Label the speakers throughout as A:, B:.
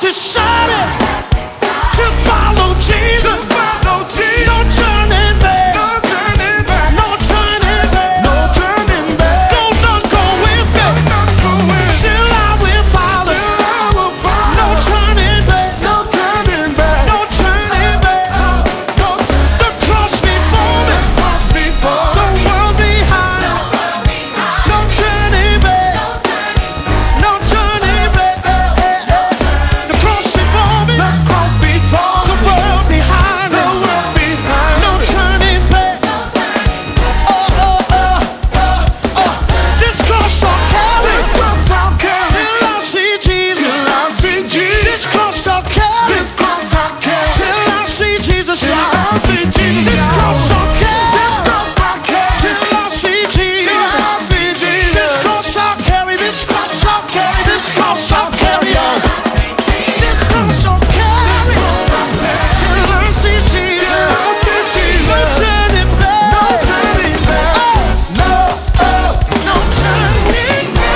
A: decided to follow Jesus. No turning back. No turning back. No turning back. No turning back. No, none go with me. Still I will follow. No turning back. No turning back. No turning back. The cross before me. The world behind. No turning back. No turning back. The cross before me. The world behind me. No turning back. This cross I'll carry till I see Jesus. This cross I'll carry till I see Jesus. This cross I'll carry till I see Jesus. This cross I'll carry. This cross I'll carry. This cross I'll carry on. This cross I'll carry till I see Jesus. No turning back. No turning back. No turning back.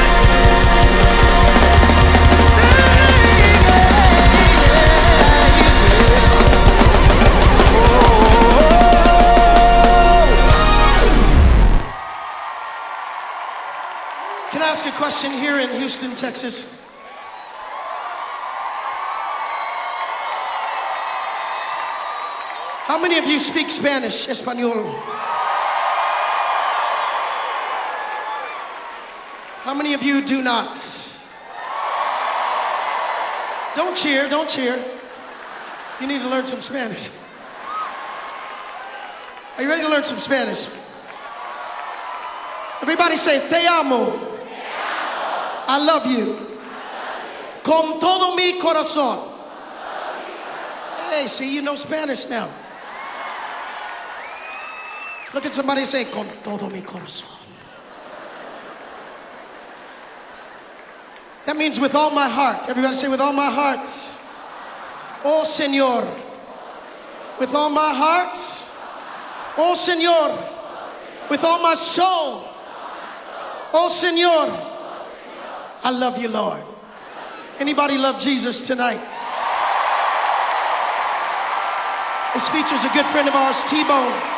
A: Can I ask a question here in Houston, Texas? How many of you speak Spanish, Espanol? How many of you do not? Don't cheer, don't cheer. You need to learn some Spanish. Are you ready to learn some Spanish? Everybody say, te amo. I love you. Con todo mi corazón. Hey, see, you know Spanish now. Look at somebody and say, con todo mi corazón. That means with all my heart. Everybody say, with all my heart. Oh, Señor. With all my heart. Oh, Señor. With all my soul. Oh, Señor. I love you, Lord. Anybody love Jesus tonight? This features a good friend of ours, T-Bone.